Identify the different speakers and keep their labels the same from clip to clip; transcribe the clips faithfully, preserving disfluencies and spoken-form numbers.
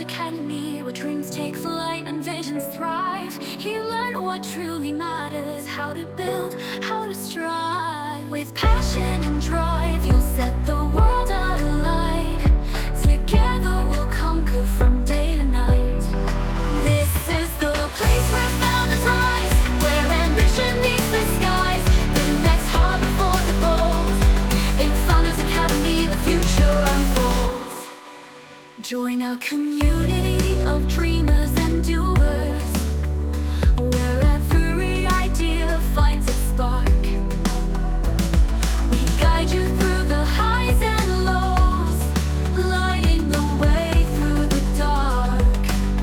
Speaker 1: Academy, where dreams take flight and visions thrive. He learned what truly matters, how to build, how to strive. With passion and drive, you'll set the world alight. Together we'll conquer from day to night. This is the place where founders rise, where ambition meets the skies. The next harbor for the bold. In Founders Academy, the future unfolds. Join our community of dreamers and doers, where every idea finds its spark. We guide you through the highs and lows, lighting the way through the dark.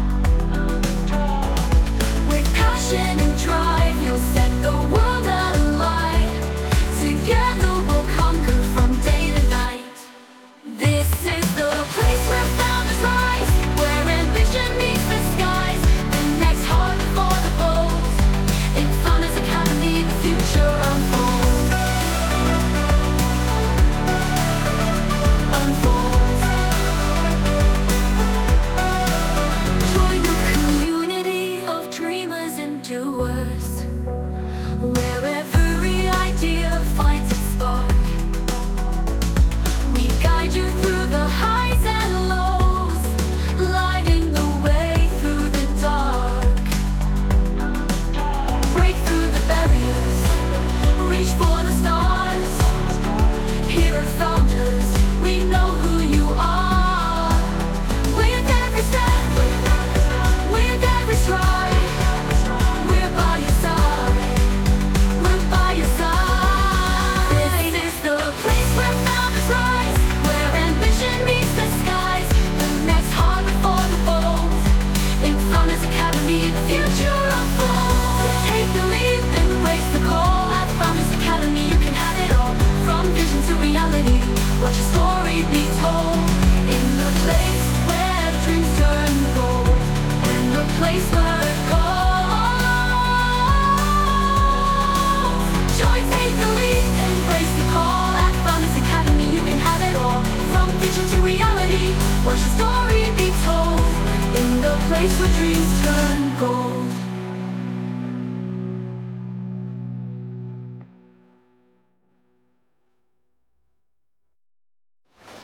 Speaker 1: With passion and drive, you'll set the world alight. Together we'll conquer from day to night. This is the place where founders rise, where ambition meets the skies. The next harbor for the bold. In Founders Academy, the future unfolds. Unfolds. Join the community of dreamers and doers, where every idea finds its spark. We guide you through the highs and lows, lighting the way through the dark. Break through the barriers, reach for the stars. Here at Founders, we know who you are. With every step, with every stride, we're by your side. We're by your side. This is the place where founders rise, where ambition meets the skies. The next harbor for the bold. In Founders Academy, the future unfolds. Take the leap, embrace the call. At Founders Academy, you can have it all. From vision to reality, watch your story be told. In the place where dreams turn gold. In the place where it goes. Joy, take the lead, embrace the call. At Founders Academy, you can have it all. From vision to reality, watch your story be told. In the place where dreams turn gold.